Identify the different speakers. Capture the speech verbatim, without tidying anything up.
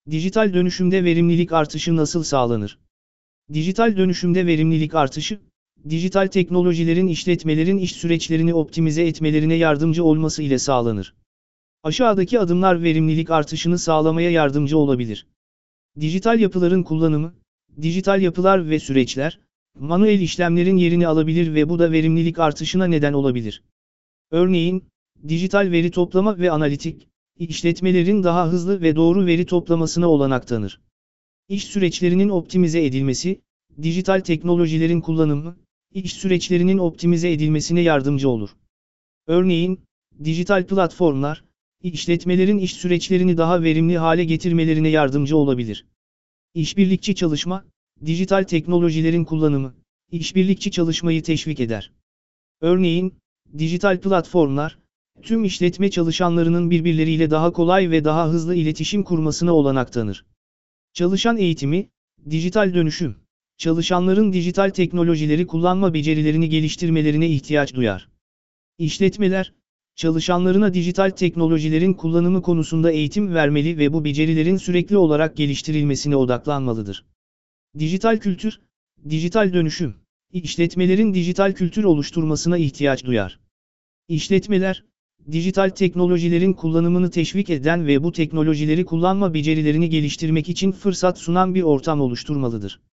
Speaker 1: Dijital dönüşümde verimlilik artışı nasıl sağlanır? Dijital dönüşümde verimlilik artışı, dijital teknolojilerin işletmelerin iş süreçlerini optimize etmelerine yardımcı olması ile sağlanır. Aşağıdaki adımlar verimlilik artışını sağlamaya yardımcı olabilir. Dijital yapıların kullanımı, dijital yapılar ve süreçler, manuel işlemlerin yerini alabilir ve bu da verimlilik artışına neden olabilir. Örneğin, dijital veri toplama ve analitik, işletmelerin daha hızlı ve doğru veri toplamasına olanak tanır. İş süreçlerinin optimize edilmesi, dijital teknolojilerin kullanımı, iş süreçlerinin optimize edilmesine yardımcı olur. Örneğin, dijital platformlar, işletmelerin iş süreçlerini daha verimli hale getirmelerine yardımcı olabilir. İşbirlikçi çalışma, dijital teknolojilerin kullanımı, işbirlikçi çalışmayı teşvik eder. Örneğin, dijital platformlar, tüm işletme çalışanlarının birbirleriyle daha kolay ve daha hızlı iletişim kurmasına olanak tanır. Çalışan eğitimi, dijital dönüşüm, çalışanların dijital teknolojileri kullanma becerilerini geliştirmelerine ihtiyaç duyar. İşletmeler, çalışanlarına dijital teknolojilerin kullanımı konusunda eğitim vermeli ve bu becerilerin sürekli olarak geliştirilmesine odaklanmalıdır. Dijital kültür, dijital dönüşüm, işletmelerin dijital kültür oluşturmasına ihtiyaç duyar. İşletmeler, dijital teknolojilerin kullanımını teşvik eden ve bu teknolojileri kullanma becerilerini geliştirmek için fırsat sunan bir ortam oluşturmalıdır.